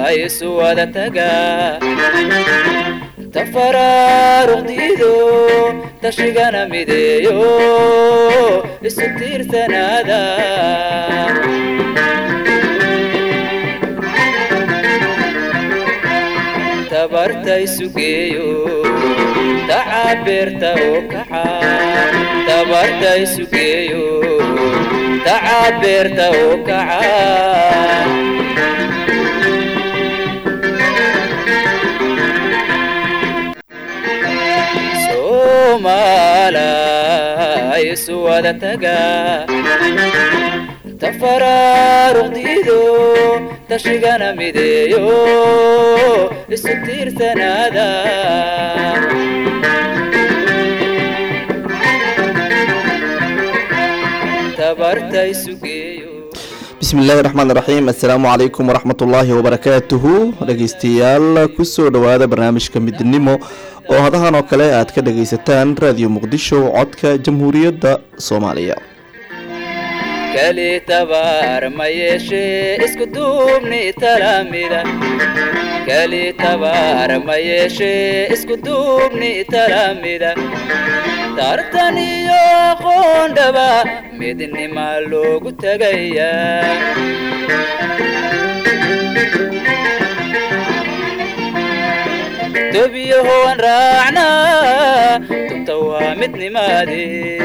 يسوى تجا تفرار ديدو تشجنا مديو الستير تنادا تبرت يسوقيو تعبرت وكحا تبرت يسوقيو تعبرت وكحا سومالا يسوى تجا تفرار ديدو تشجنا مديو الستير تنادا تبرت يسوقيو بسم الله الرحمن الرحيم السلام عليكم ورحمة الله وبركاته dhageystayaal kusoo dhawaada barnaamijka midnimo oo hadahan oo kale aad ka dhageysataan radio muqdisho codka jamhuuriyadda Soomaaliya كلي تبار ما يشي اسكو دوبني تلاميذا كلي تبار ما يشي اسكو دوبني تلاميذا تارتني يا خوندبا مدني مالوغو تغيا تبيه هو راعنا تتوى مدني مادي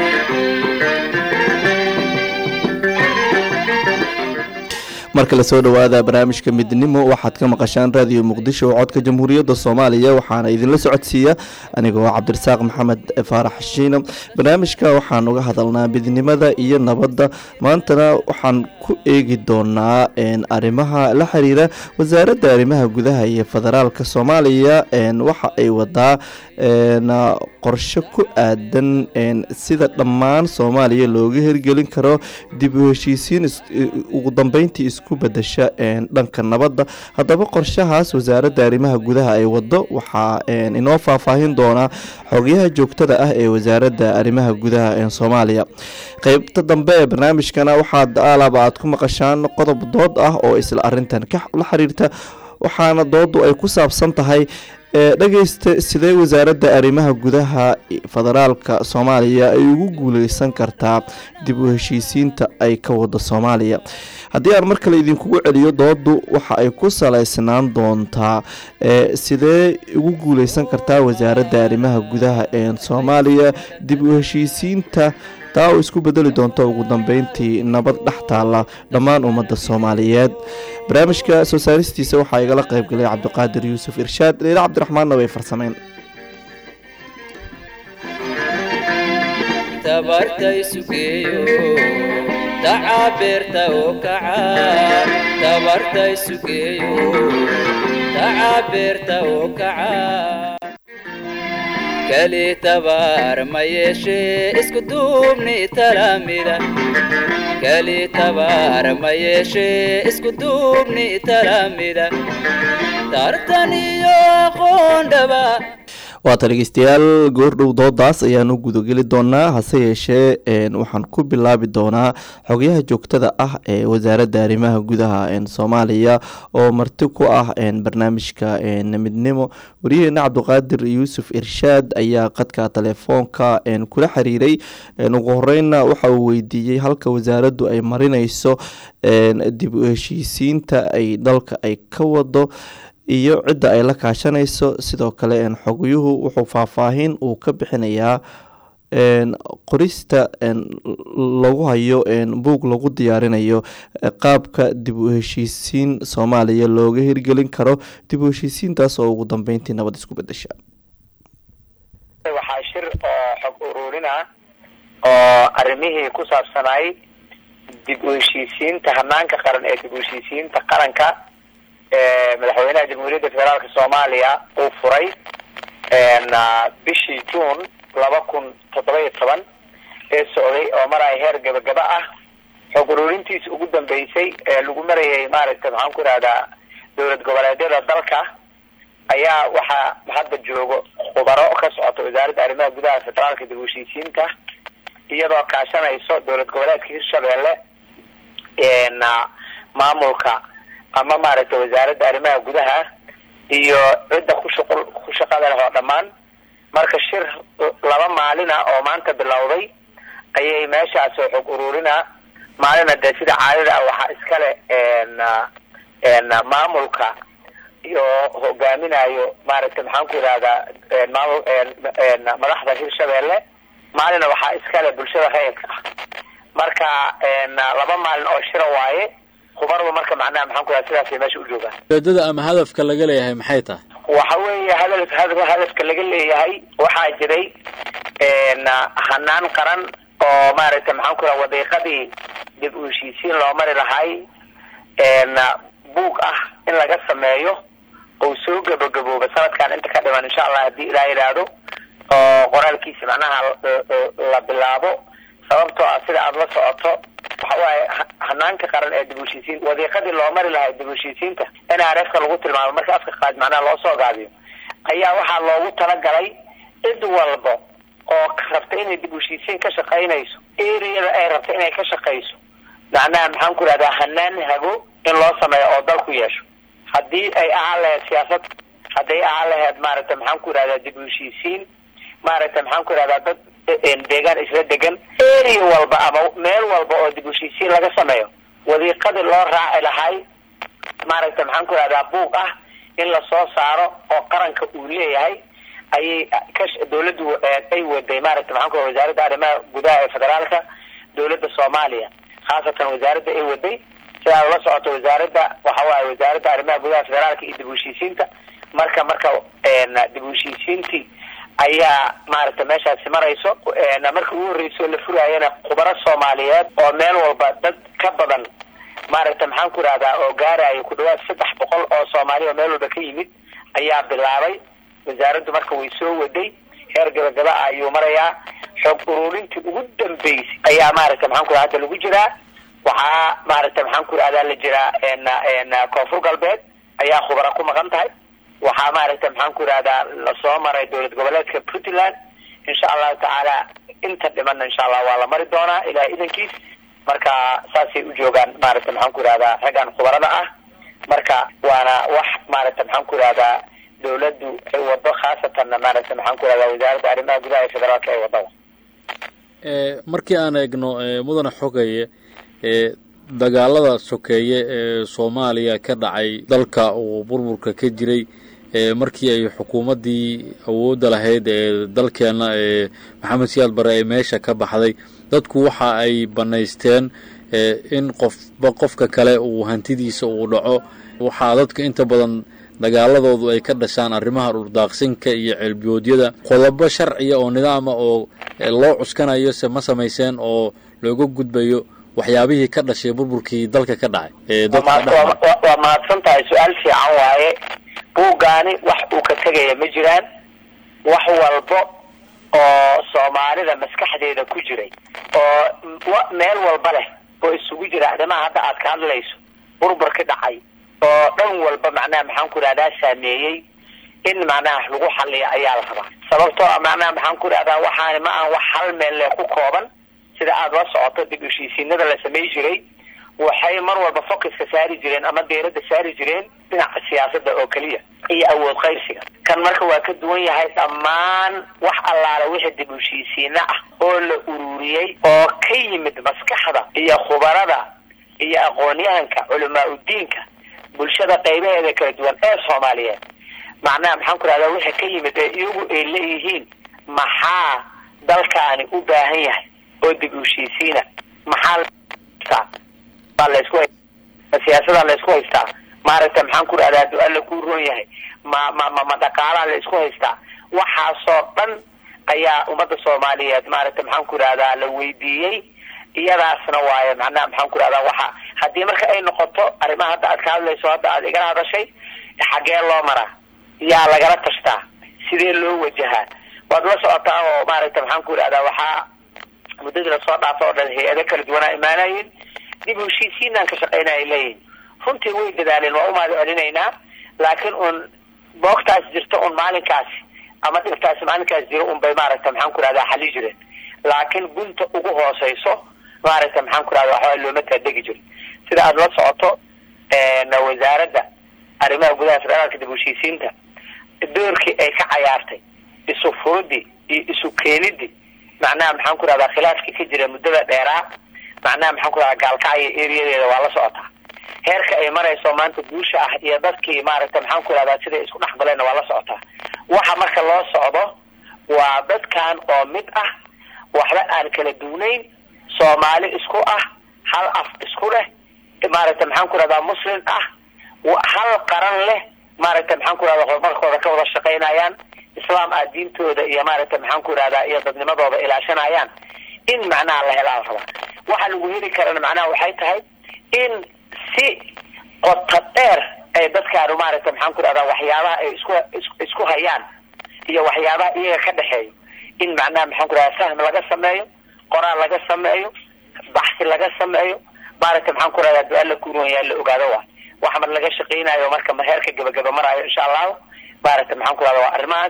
marka la soo dhawaada barnaamijka midnimo waxaad ka maqashaan radio muqdisho oo codka jamhuuriyadda Soomaaliya waxaana idin la socodsiiya anigoo Cabdirasaaq Maxamed Faarax Shiino barnaamijka waxaan uga hadalnaa midnimada iyo nabadda maantana waxaan ku eegi doonaa arrimaha la xiriira wasaaradda arrimaha gudaha iyo federaalka Soomaaliya waxa ay wadaa qorshe ku aadan sida dhammaan Soomaaliya looga hirgelin karo dib u heshiisiin ugu dambeyntii isku bedesha dhanka nabadda hadaba qorshahaas wasaaradda arrimaha gudaha ay wado waxa inoo faahfaahin doona xogayaha joogtada ah ee wasaaradda arrimaha gudaha ee Soomaaliya qaybta dambe ee barnaamijkana waxaad aad ku maqashaan qodob dood ah oo isla arintan ka la xiriirta waxaana doodu ay ku saabsan tahay dhageysta sidee wasaaradda arrimaha gudaha federaalka Soomaaliya ay ugu guuleysan kartaa dib u heshiisiinta ay ka wado Soomaaliya haddii aan markale idinkugu celiyo doodu waxa ay ku saleysnaan doontaa sidee ugu guuleysan kartaa wasaaradda arrimaha gudaha ee Soomaaliya dib u heshiisiinta taa oo isku bedeli doonto ugu dambeyntii nabad dhaxtaala dhammaan ummadda Soomaaliyeed barnaamijka soo saaristiisa waxaa igala qayb galay Cabdiqaadir Yuusuf Irshaad Leila Cabdiraxmaan way farsameyn تبرت يسوقيو تعبرت وكعا تبرت يسوقيو تعبرت وكعا كلي تبار ما يشي اسكو دوبني تلاميذا كلي تبار ما يشي اسكو دوبني تلاميذا تارتني يا خوندبا waa dhageystayaal goordhow doodaas ayaan u gudageli doonaa hase yeeshee waxaan ku bilaabi doonaa xogayaha joogtada ah ee wasaaradda arrimaha gudaha ee Soomaaliya oo marti ku ah barnaamijka midnimo wariyaheena Cabdiqaadir Yuusuf Irshaad ayaa qadka telefoonka kula xiriiray ugu horreynna waxa uu weydiiyay halka wasaaraddu ay marinayso dib u heshiisiinta ay dalka ay ka wado iyo cidda ay la kaashanayso sidoo kale xogayuhu wuxuu faahfaahin uu ka bixinayaa qorista lagu hayo buug lagu diyaarinayo qaabka dib u heshiisiin Soomaaliya looga hirgelin karo dib u heshiisiintaas oo ugu dambeyntii nabad isku bedesha waxaa shir xog ururina oo arrimihii ku saabsanay dib u heshiisiinta hanaanka qaran ee dib u heshiisiinta qaranka madaxweynaha jamhuuriyadda federaalka Soomaaliya uu furay bishii June 2017 ee socday oo maray heer gabagaba ah xog ururintiisa ugu dambeysay ee lagu marayay maaragtay waxaan ku raada dowlad goboleedyada dalka ayaa waxa hadda joogo khubaro ka socota wasaaradda arrimaha gudaha federaalka dib u heshiisiinta iyadoo kaashanayso dowlad goboleedka Hirshabelle maamulka ama maaragtay wasaaradda arrimaha gudaha iyo cidda ku shaqada leh oo dhammaan marka shir 2 maalin oo maanta bilowday ayay meeshaas oo xog ururina maalina de sida caadada waxa iskale maamulka iyo hogaaminayo maaragtay maxaan ku yiraahdaa madaxda Hirshabeelle maalina waxa iskale bulshada rayidka marka 2 maalin oo shir waaye khubarada marka macnaha maxaan ku yiraahdaa sidaas meesha u joogaan dadada ama hadafka laga leeyahay maxay tahay waxa weeye hadafka laga leeyahay waxa jiray hanaan qaran oo maaragtay maxaan ku yiraahdaa wadiiqadii dib u heshiisiin loo mari lahay buug ah in laga sameeyo oo soo gabagabooba sanadkan inta ka dhiman insha Allah hadii ilaahay yiraahdo oo qoraalkiisa macnaha la bilaabo sababtoo ah sida aad la socoto waxa waaye hanaanka qaran ee dib u heshiisiin wadiiqadii loo mari lahay dib u heshiisiinta NRF-ka lagu tilmaamo marka afka qaad macnaha loo soo gaabiyo ayaa waxa loogu talagalay cid walba oo rabta inay dib u heshiisiin ka shaqeynayso eeriyada ay rabta inay ka shaqeyso macnaha maxaan ku raadaa hanaan hago in loo sameeyo oo dalku yeesho hadii ay ahayd siyaasad hadii ahayd maaragtay maxaan ku raadaa dib u heshiisiin maaragtay maxaan ku raaddaa dad deegaan isla degan area walba ama meel walba oo dib u heshiisiin laga sameeyo wadiiqada loo raaci lahay maaragtay maxaan ku raaddaa buug ah in la soo saaro oo qaranka uu leeyahay ayay dawladdu ay waday maaragtay maxaan ku wasaaradda arrimaha gudaha ee federaalka dawladda Soomaaliya khaasatan wasaaradda ay waday sida la socoto wasaaradda waxa waaye wasaaradda arrimaha gudaha federaalka iyo dib u heshiisiinta marka dib u heshiisiintii ayaa maaragtay meeshaasi marayso marka ugu horreysay la furayana khubaro Soomaaliyeed oo meel walba dad ka badan maaragtay maxaan ku raaddaa oo gaarayo ku dhawaad 300 oo Soomaali oo meel walba ka yimid ayaa bilaabay wasaaraddu marka way soo waday heer gabagaba ayuu marayaa xog ururintii ugu dambeysay ayaa maaragtay maxaan ku raaddaa lagu jiraa waxa maaragtay maxaan ku raaddaa la jiraa koonfur galbeed ayaa khubaro ku maqan tahay waxa maaragtay maxaan ku raaddaa la soo maray dawlad goboleedka Puntland insha Allah taala inta dhiman insha Allah waa la mari doonaa ilaa idankiis marka saasay u joogaan maaragtay maxaan ku raaddaa ragaan khubarada ah marka waana wax maaragtay maxaan ku raaddaa dawladdu ay wado khaasatan maaragtay maxaan ku raaddaa wasaaradda arrimaha gudaha ee federaalka ay wadada markii aan eegno mudane xogaye dagaalada sokeeye ee Soomaaliya ka dhacay dalka oo burburka ka jiray markii ay xukuumadii awoodda lahayd ee dalkeena Maxamed Siyaad Barre ay meesha ka baxday dadku waxa ay banaysteen in qofka kale uu hantidiisa uu dhaco waxa dadka inta badan dagaaladoodu ay ka dhashaan arrimaha urdaaqsinka iyo cilbiyoodyada qodobo sharciya oo nidaam ah oo loo cuskanayo ma sameeyeen oo looga gudbayo waxyaabihii ka dhashay burburkii dalka ka dhacay waa maadsantahay su'aal fiican waaye buugaani wax uu ka tagaya ma jiraan wax walba oo Soomaalida maskaxdeeda ku jiray oo meel walba leh oo isugu jira arrimaha hadda aad ka hadlayso burburka dhacay oo dhan walba macnaha maxaan ku raaddaa saameeyay in macnaha lagu xalliyo ayaa la rabaa sababtoo ah macnaha maxaan ku raaddaa waxaan ma aan wax hal meel leh ku kooban sida aad la socoto dib u heshiisiinada la sameey jiray waxay mar walba focuska saari jireen ama diiradda saari jireen dhinaca siyaasadda oo kaliya iyo awood qaybsiga kan marka waa ka duwan yahay dhammaan wax allaala wixii dib u heshiisiina ah oo la ururiyay oo ka yimid maskaxda iyo khubarada iyo aqoon-yahanka culamaa u diinka bulshada qaybaheeda kala duwan ee Soomaaliyeed macnaha maxaan ku raaddaa wixii ka yimid ee iyagu ay leeyihiin maxaa dalkaani u baahan yahay oo dib u heshiisiina maxaa la isku siyaasadda la isku haystaa maaragtay maxaan ku raaddaa du'aal ku roon yahay ma dhaqaalaha la isku haystaa waxaasoo dhan ayaa ummadda Soomaaliyeed maaragtay maxaan ku raaddaa la weydiiyey iyadaasna waaye macnaha maxaan ku raaddaa waxa haddii marka ay noqoto arrimaha hadda aad ka hadlayso hadda aad igala hadashay xagee loo maraa yaa lagala tashtaa sidee loo wajahaa waad la socotaa oo maaragtay maxaan ku raaddaa waxaa muddadii la soo dhaafay oo dhan hay'ado kala duwan ay imaanayeen dib u heshiisiinaan ka shaqeynayay leeyihiin runtii way dadaaleen waa u mahad celinaynaa laakiin un boogtaas jirto un maalinkaasi ama dhibtaas maalinkaas jiro un bay maaragtay maxaan ku raaddaa xalli jireen laakiin gunta ugu hooseyso maaragtay maxaan ku raaddaa waxaa looma taadegi jirin sida aad la socoto wasaaradda arrimaha gudaha federaalka dib u heshiisiinta doorkii ay ka cayaartay isu furudi iyo isu keenidi macnaha maxaan ku rahdaa khilaafkii ka jira muddada dheeraa macnaha maxaan ku rahdaa gaalkacyo eriyadeeda waa la socotaa heerka ay marayso maanta guusha ah iyo dadkii maaragtay maxaan ku rahdaa sida isku dhexgaleen waa la socotaa waxa marka loo socdo waa dadkan oo mid ah waxba aan kala duunayn Soomaali isku ah hal af isku leh maaragtay maxaan ku rahdaa muslim ah hal qaran leh maaragtay maxaan ku rahdaa horumarkooda ka wada shaqeynayaan islaam diintooda iyo maaragtay maxaan ku rahdaa iyo dadnimadooda ilaashanayaan in macnaha la helaan rabaa waxa lagu heli karana macnaha waxay tahay in si qoto dheer ay dadka maaragtay maxaan ku rahdaa waxyaabaha ay isku hayaan iyo waxyaabaha iyaga ka dhaxeeyo in macnaha maxaan ku rahdaa fahm laga sameeyo qoraal laga sameeyo baxsi laga sameeyo maaragtay maxaan ku rahdaa du'aal la kuurooyaa la ogaado waxa mar laga shaqeynayo marka heerka gabagaba marayo insha Allah maaragtay maxaan ku rahdaa waa arrimahaas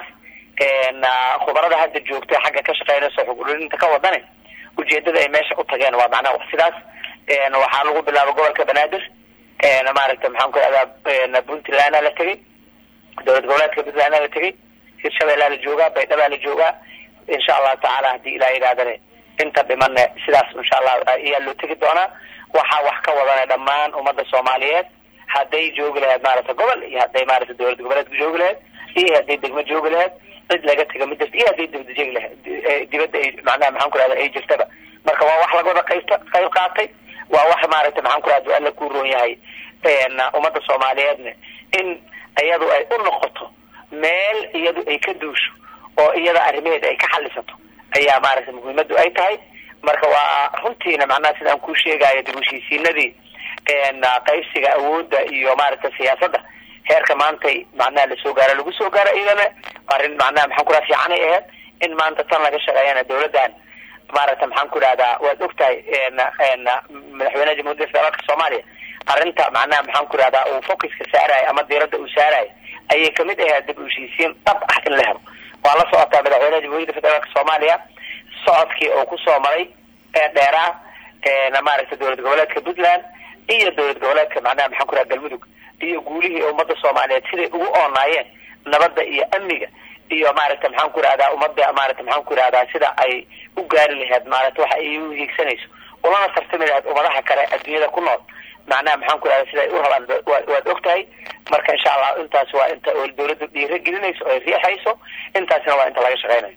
khubarada hadda joogtay xagga ka shaqeynayso xuquuqdinta ka wadan ujeedada ay meesha u tageen waa macnaha wax sidaas waxa lagu bilaabo gobolka Banaadir maaragtay maxaan ku rahdaa Puntland la tagay dowlad goboleedka Puntland la tagay Hirshabeelle la joogaa Baydhabo la joogaa insha Allah taala hadii ilaahay raadane inta dhiman sidaas insha Allah ayaa loo tagi doonaa waxa wax ka wadana dhammaan ummadda Soomaaliyeed haday joogi lahayd maaragtay gobol iyo haday maaragtay dowlad goboleedka joogi lahayd iyo haday degmo joogi lahayd cid laga taga mid iyo haday dibadda joogi lahayd dibadda ay macnaha maxaan ku rahdaa ay jirtaba marka waa wax laga wada qayb qaatay waa wax maaragtay maxaan ku rahdaa alla ku roon yahay ummadda Soomaaliyeedna in ayadu ay u noqoto meel iyadu ay ka duusho oo iyada arrimaheeda ay ka xallisato ayaa maaragtay muhiimadu ay tahay marka waa runtiina macnaha sidaan ku sheegayo dib u heshiisiinadii qaybsiga awoodda iyo maaragtay siyaasadda heerka maanta macnaha la soo gaaro lagu soo gaaro iyadana arrin macnaha maxaan ku raad fiican ay ahayd in maanta tan laga shaqeeyana dawladdan maaragtay maxaan ku raada waad ogtahay madaxweynaha jamhuuriyadda federaalka Soomaaliya arrinta macnaha maxaan ku raada uu focuska saaray ama diiradda uu saaray ayay kamid ahayd dib u heshiisiin dhab ah in la helo waa la socotaa madaxweynaha jamhuuriyadda federaalka Soomaaliya socodkii oo ku soo maray dheeraa maaragtay dowlad goboleedka Puntland iyo dowlad goboleedka macnaha maxaan ku raada Galmudug iyo guulihii ummadda Soomaaliyeed siday ugu oonaayeen nabadda iyo amniga iyo maaragtay maxaan ku raada ummadda maaragtay maxaan ku raada sida ay u gaari lahayd maaragtay waxa ay u hiigsanayso ulana tartami lahayd ummadaha kale adduunyada ku nool macnaha maxaan ku raada sida ay u rabaan waad ogtahay marka insha Allah intaas waa inta oo dawladdu dhiirigelinayso oo riixayso intaasna waa inta laga shaqeynayo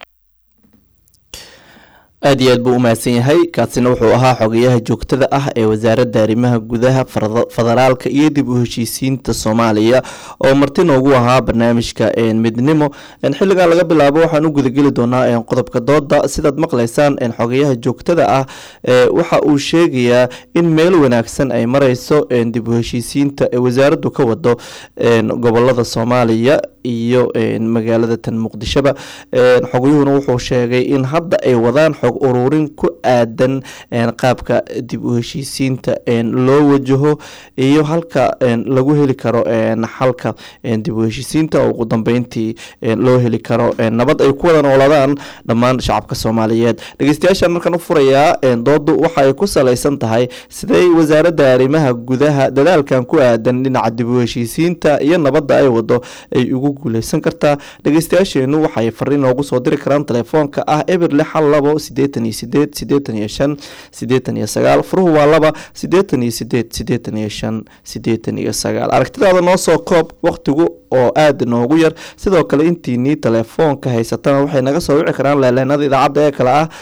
aad iyo aad buu u mahadsan yahay kaasina wuxuu ahaa xogayaha joogtada ah ee wasaaradda arrimaha gudaha federaalka iyo dib u heshiisiinta Soomaaliya oo marti noogu ahaa barnaamijka midnimo xilligan laga bilaabo waxaan u gudageli doonaa qodobka dooda sidaad maqlaysaan xogayaha joogtada ah waxa uu sheegayaa in meel wanaagsan ay marayso dib u heshiisiinta ee wasaaraddu ka wado gobolada Soomaaliya iyo magaalada tan Muqdishoba xogayuhuna wuxuu sheegay in hadda ay wadaan xog ururin ku aadan qaabka dib u heshiisiinta loo wajaho iyo halka lagu heli karo xalka dib u heshiisiinta oo ugu dambeyntii loo heli karo nabad ay ku wada noolaadaan dhammaan shacabka Soomaaliyeed dhageystayaashan markaan u furayaa doodu waxa ay ku saleysan tahay sidee wasaaradda arrimaha gudaha dadaalkan ku aadan dhinaca dib u heshiisiinta iyo nabadda ay wado ay ugu guuleysan kartaa dhageystayaasheenu waxay fariin noogu soo diri karaan telefoonka ah eber 62885 furuhu waa 28885 aragtidaada noo soo koob waqtigu oo aad noogu yar sidoo kale intiinii telefoonka haysatana waxay naga soo wici karaan leeleenada idaacadda ee kale ah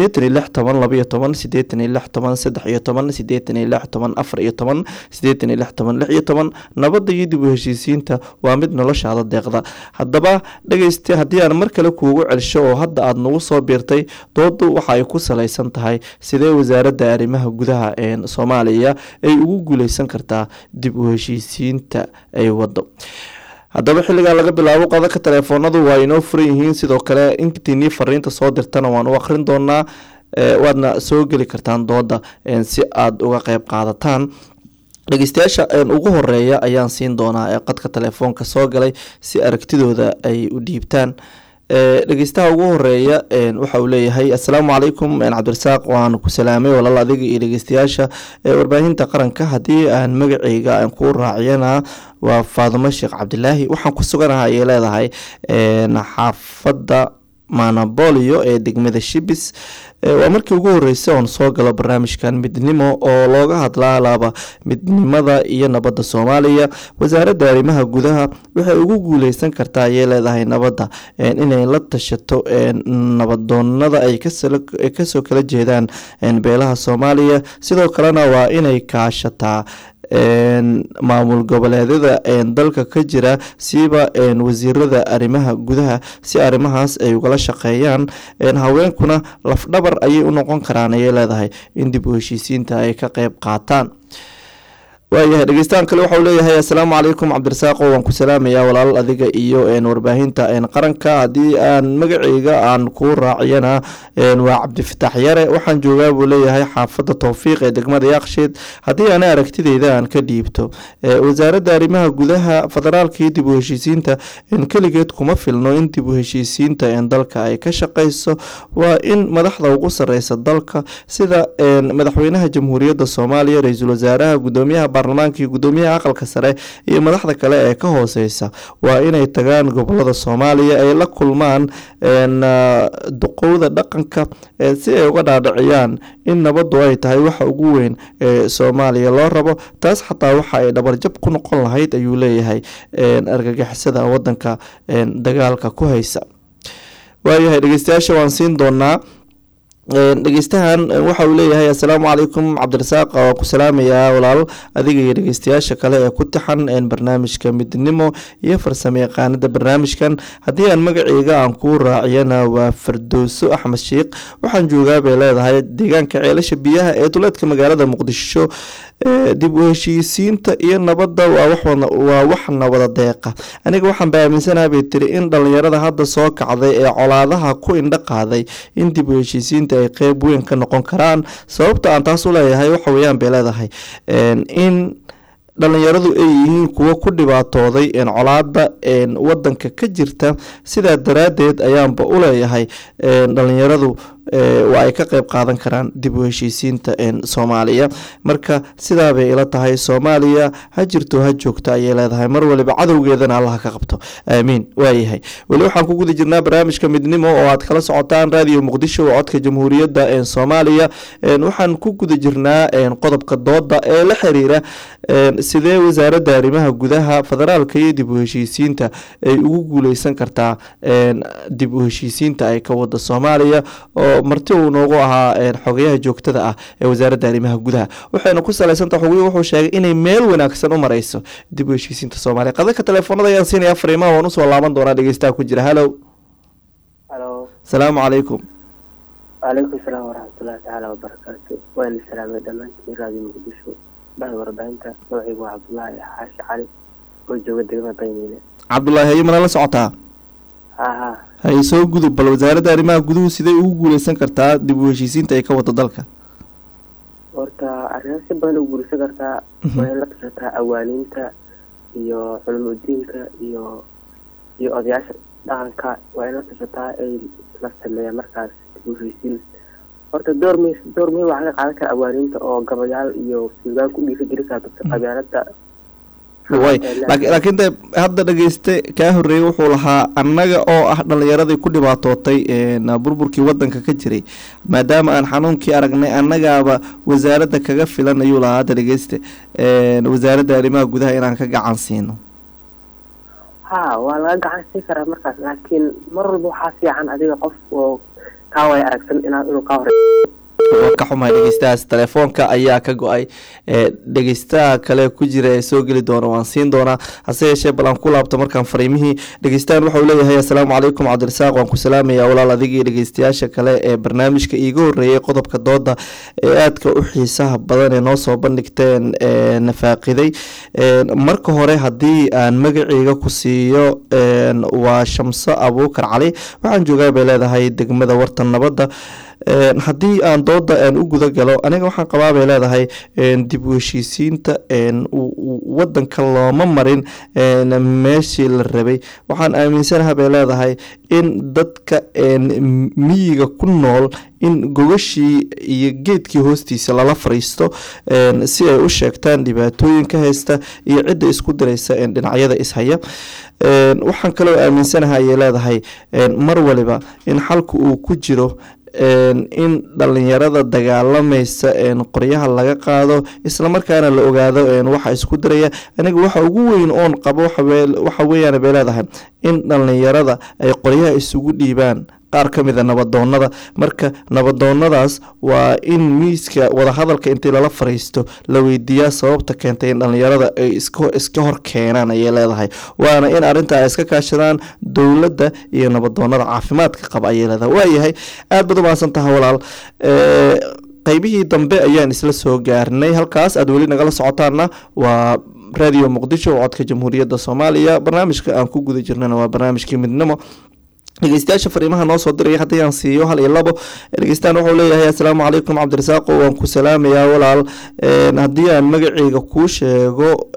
8612 nabadda iyo dib u heshiisiinta waa mid noloshaada deeqda haddaba dhageyste haddii aan mar kale kuugu celsho oo hadda aad nagu soo biirtay doodu waxa ay ku saleysan tahay sidee wasaaradda arrimaha gudaha Soomaaliya ay ugu guuleysan kartaa dib u heshiisiinta ay wado haddaba xilligan laga bilaabo qodobka telefoonadu waa inoo furan yihiin sidoo kale intiinii fariinta soo dirtana waan u akhrin doonaa waadna soo geli kartaan dooda si aad uga qayb qaadataan dhageystayaasha ugu horeeya ayaan siin doonaa qadka telefoonka soo galay si aragtidooda ay u dhiibtaan dhegeystaha ugu horeeya waxa uu leeyahay assalaamu calaykum cabdirasaaq waan ku salaamay walaal adiga iyo dhegeystayaasha warbaahinta qaranka haddii aan magaceyga aan kuu raaciyana waa Faadumo Sheekh Cabdilaahi waxaan ku suganahay ayay leedahay xaafadda Manabolio ee degmada Shibis waa markii ugu horeysay oon soo galo barnaamijkan midnimo oo looga hadlaa laaba midnimada iyo nabadda Soomaaliya wasaaradda arrimaha gudaha waxay ugu guuleysan kartaa ayay leedahay nabadda inay la tashato nabadoonnada ay kasoo kala jeedaan beelaha Soomaaliya sidoo kalena waa inay kaashataa maamul goboleedyada dalka ka jira siiba wasiirada arrimaha gudaha si arrimahaas ay ugala shaqeeyaan haweenkuna lafdhabar ayay u noqon karaan ayay leedahay in dib u heshiisiinta ay ka qayb qaataan waayahay dhegeystaan kale waxau leeyahay assalaamu calaykum cabdirasaaqo waan ku salaamayaa walaal adiga iyo warbaahinta qaranka haddii aan magaceyga aan kuu raaciyana waa cabdifataax yare waxaan joogaa buu leeyahay xaafadda towfiiq ee degmada Yaaqshiid haddii ana aragtideyda aan ka dhiibto wasaaradda arrimaha gudaha federaalka iyo dib u heshiisiinta keligeed kuma filno in dib u heshiisiinta dalka ay ka shaqeyso waa in madaxda ugu sareysa dalka sida madaxweynaha jamhuuriyadda Soomaaliya ra'iisul wasaaraha gudoomiyaha baarlamaanka iyo gudoomiyaha aqalka sare iyo madaxda kale ee ka hooseysa waa inay tagaan gobolada Soomaaliya ay la kulmaan duqowda dhaqanka si ay uga dhaadhiciyaan in nabaddu ay tahay waxa ugu weyn ee Soomaaliya loo rabo taas xataa waxa ay dhabarjab ku noqon lahayd ayuu leeyahay argagixisada wadanka dagaalka ku haysa waayahay dhegeystayaasha waan siin doonaa dhegeystahan waxa uu leeyahay assalaamu calaykum cabdirasaaq waan ku salaamayaa walaal adiga iyo dhegeystayaasha kale ee ku taxan barnaamijka midnimo iyo farsamo yaqaanada barnaamijkan haddii aan magaceyga aan kuu raaciyana waa Fardooso Axmed Sheekh waxaan joogaa bay leedahay deegaanka ceelasha biyaha ee duleedka magaalada Muqdisho dib u heshiisiinta iyo nabadda waa wax nabada deeqa aniga waxaan aaminsanahay bay tiri in dhalinyarada hadda soo kacday ee colaadaha ku indha qaaday in dib u heshiisiinta ay qeyb weyn ka noqon karaan sababta aan taas u leeyahay waxa weeyaan bay leedahay in dhalinyaradu ay yihiin kuwa ku dhibaatooday colaada wadanka ka jirta sidaa daraadeed ayaanba u leeyahay dhalinyaradu waa ay ka qayb qaadan karaan dib u heshiisiinta Soomaaliya marka sidaa bay ila tahay Soomaaliya ha jirto ha joogto ayay leedahay mar waliba cadowgeedana Allah ka qabto aamiin waayahay wali waxaan ku guda jirnaa barnaamijka midnimo oo aad kala socotaan radio Muqdisho oo codka jamhuuriyadda Soomaaliya waxaan ku guda jirnaa qodobka dooda ee la xiriira sidee wasaaradda arrimaha gudaha federaalka iyo dib u heshiisiinta ay ugu guuleysan kartaa dib u heshiisiinta ay ka wada Soomaaliya oo marti uu noogu ahaa xogayaha joogtada ah ee wasaaradda arrimaha gudaha waxayna ku saleysantaa xogayu wuxuu sheegay inay meel wanaagsan u mareyso dib u heshiisiinta Soomaaliya qadaka telefoonada ayaan siinaya fariimaha waan u soo laaban doonaa dhegeystaha ku jira hello salaamu calaykum وعليكم السلام ورحمة الله تعالى وبركاته وين السلام دمانتي راديو مقدشو بعد وربعينتا نوعي عبد الله حاشي علي وجو الدقمة بينينا عبد الله هي من الله سعطها hay soo gudub bal wasaaradda arrimaha guduhu siday ugu guuleysan kartaa dib u heshiisiinta ay ka wada dalka horta arrimaha si badan ugu guuleysan kartaa waa in la tashataa awaaniinta iyo culumudiinka iyo odayaasha dhaqanka waa in la tashataa ay la sameeyaan markaas dib u heshiisiin horta door muhiim waxaa ka qaadan kara awaaniinta oo gabayaal iyo suugaan ku dhiiri gelin kara dadka qabyaaladda way laakiin hadda dhageyste kaa horeeyay wuxuu lahaa annaga oo ah dhalinyaradii ku dhibaatootay burburkii wadanka ka jiray maadaama aan xanuunkii aragnay annagaaba wasaaradda kaga filan ayuu lahaa hadda dhageyste wasaaradda arrimaha gudaha inaan ka gacan siino waa laga gacan siin karaa markaas laakiin mar walba waxaa fiican adiga qof oo kaa way aragsan inuu kaa hore ka xumahay dhegeystahaas telefoonka ayaa ka go-ay dhegeystaha kale ku jira ee soo geli doona waan siin doonaa hase yeeshee bal aan ku laabto markaan fariimihii dhegeystahan waxau leeyahay assalaamu calaykum cabdirasaaq waan ku salaamayaa walaal adigii dhegeystayaasha kale ee barnaamijka iiga horeeyay qodobka dooda ee aadka u xiisaha badan ee noo soo bandhigteen nafaaqiday marka hore haddii aan magaceyga ku siiyo waa Shamso Abuukar Cali waxaan joogaa bay leedahay degmada Wartan Nabadda haddii aan dooda u guda galo aniga waxaan qabaa bay leedahay dib u heshiisiinta wadanka looma marin meeshii la rabay. waxaan aaminsanahay bay leedahay in dadka miyiga ku nool in gogashii iyo geedkii hoostiisa lala fariisto si ay u sheegtaan dhibaatooyinka haysta iyo cidda isku diraysa dhinacyada ishaya. waxaan kaloo aaminsanahay ayay leedahay mar waliba in xalka uu ku jiro in dhalinyarada dagaalamaysa qoryaha laga qaado islamarkaana la ogaado waxa isku diraya. aniga waxa ugu weyn oon qabo waxa weeyaan bay leedahay in dhalinyarada ay qoryaha isugu dhiibaan qaar ka mid a nabadoonada. marka nabadoonadaas waa in miiska wadahadalka intii lala fariisto la weydiiyaa sababta keentay in dhalinyarada ay iska hor keenaan ayay leedahay. waana in arrintaa ay iska kaashadaan dowladda iyo nabadoonada caafimaadka qaba ayay leedahay. waayahay aad baad u mahadsan tahay walaal. qaybihii dambe ayaan isla soo gaarnay. halkaas aad weli nagala socotaana waa radio muqdisho oo codka jamhuuriyadda soomaaliya. barnaamijka aan ku guda jirnana waa barnaamijkii midnimo. dhegeystayaasha fariimaha noo soo diraya haddii aan siiyo 1 iyo 2. dhegeystaan wuxuu leeyahay assalaamu calaykum cabdirasaaq waan ku salaamayaa walaal. haddii aan magaceyga kuu sheego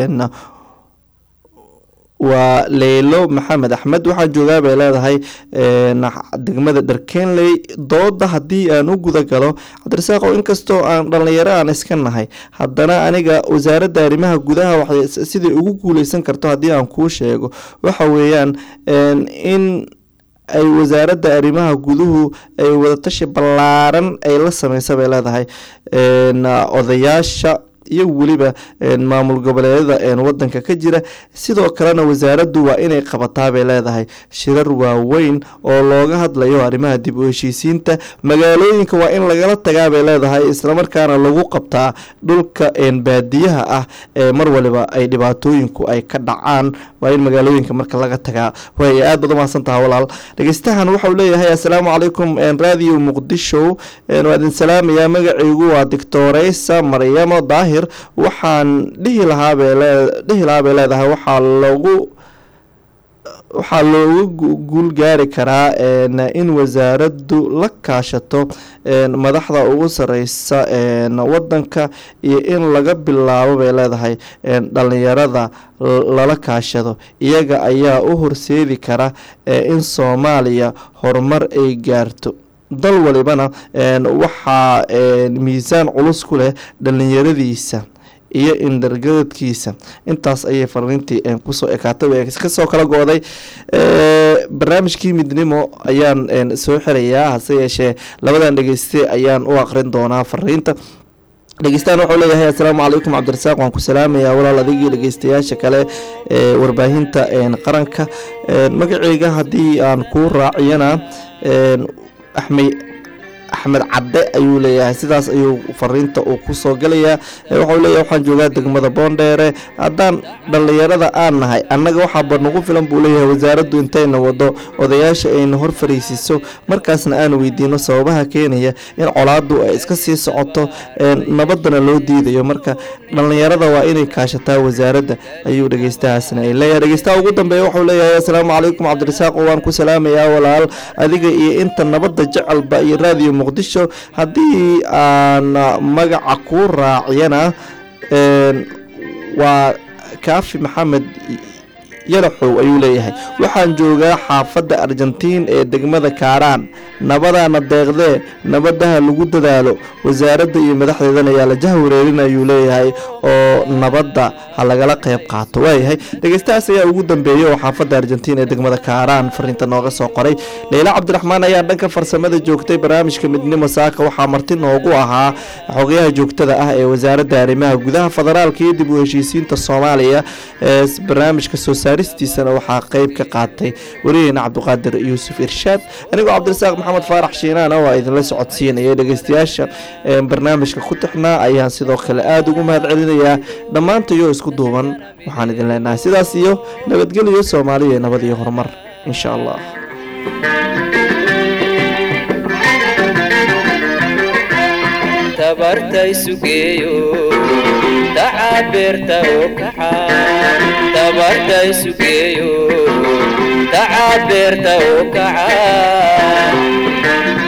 waa Leylo Maxamed Axmed. waxaan joogaa bay leedahay degmada Dharkeenley. dooda haddii aan u guda galo cabdirasaaq oo inkastoo aan dhalinyaro aan iska nahay haddana aniga wasaaradda arrimaha gudaha waxay sidii ugu guuleysan karto haddii aan kuu sheego waxa weeyaan in ay wasaaradda arrimaha guduhu ay wadatashi ballaaran ay la sameysa bay leedahay odayaasha iyo weliba maamul goboleedyada wadanka ka jira. sidoo kalena wasaaraddu waa inay qabataa bay leedahay shirar waaweyn oo looga hadlayo arrimaha dib u heshiisiinta. magaalooyinka waa in lagala tagaa bay leedahay islamarkaana lagu qabtaa dhulka baadiyaha ah mar waliba ay dhibaatooyinku ay ka dhacaan. waa in magaalooyinka marka laga tagaa. way aad baad u mahadsan tahay walaal. dhegeystahan wuxuu leeyahay assalaamu calaykum radio muqdisho waa idin salaamayaa. magacaygu waa Doctoraysa Maryamo Daahir. waxaan dhihi lahaa bay leedahay waxaa loogu guul gaari karaa in wasaaraddu la kaashato madaxda ugu sareysa wadanka iyo in laga bilaabo bay leedahay dhalinyarada lala kaashado. iyaga ayaa u horseedi kara in Soomaaliya horumar ay gaarto. dal walibana waxaa miisaan culus ku leh dhalinyaradiisa iyo indargadadkiisa. intaas ayay fariintii kusoo ekaatay kasoo kala go-day. barnaamijkii midnimo ayaan soo xirayaa. hase yeeshee labadan dhegeyste ayaan u aqrin doonaa fariinta. dhegeystaan wuxuu leeyahay assalaamu calaykum cabdirasaaq waan ku salaamayaa walaal adigii dhegeystayaasha kale warbaahinta qaranka. magaceyga haddii aan kuu raaciyana axmed cadde ayuu leeyahay. sidaas ayuu fariinta uu kusoo galayaa. wuxuu leeyahay waxaan joogaa degmada Boondheere. haddaan dhalinyarada aan nahay annaga waxaaba nagu filan buu leeyahay wasaaraddu intayna wado odayaasha ayna hor fariisiso markaasna aan weydiino sababaha keenaya in colaadu ay iska sii socoto nabadana loo diidayo. marka dhalinyarada waa inay kaashataa wasaaradda ayuu dhegeystahaasna ay leeyahay. dhegeystaha ugu dambeeya wuxuu leeyahay assalaamu calaykum cabdirasaaq waan ku salaamayaa walaal adiga iyo inta nabadda jecelba iyo radio muqdisho. haddii aan magaca kuu raaciyana waa Kaafi Maxamed Yaraxow ayuu leeyahay. waxaan joogaa xaafadda Argentiin ee degmada Kaaraan. nabadana deeqdee nabadaha lagu dadaalo wasaaradda iyo madaxdeedana ayaa la jahwareerin ayuu leeyahay oo nabadda ha lagala qayb qaato. waayahay dhegeystahaas ayaa ugu dambeeyay oo xaafadda Argentiin ee degmada Kaaraan fariinta nooga soo qoray. Leyla Cabdiraxmaan ayaa dhanka farsamada joogtay. barnaamijka midnimo saaka waxaa marti noogu ahaa xogayaha joogtada ah ee wasaaradda arrimaha gudaha federaalka iyo dib u heshiisiinta Soomaaliya. barnaamijka soo saaristiisana waxaa qayb ka qaatay wariyeyna Cabdiqaadir Yuusuf Irshaad. anigoo Cabdirasaaq maxamed faarax shiinaana waa idinla socodsiinaya. dhegeystayaasha barnaamijka ku tixnaa ayaan sidoo kale aada ugu mahad celinayaa. dhammaantayo isku duuban waxaan idin leenahay sidaas iyo nabadgelyo. Soomaaliya nabad iyo horumar insha Allah. tabartay sugeeyo tacaabirta oo kaxaa. tabartay sugeeyo tacaabirta oo kaxaa.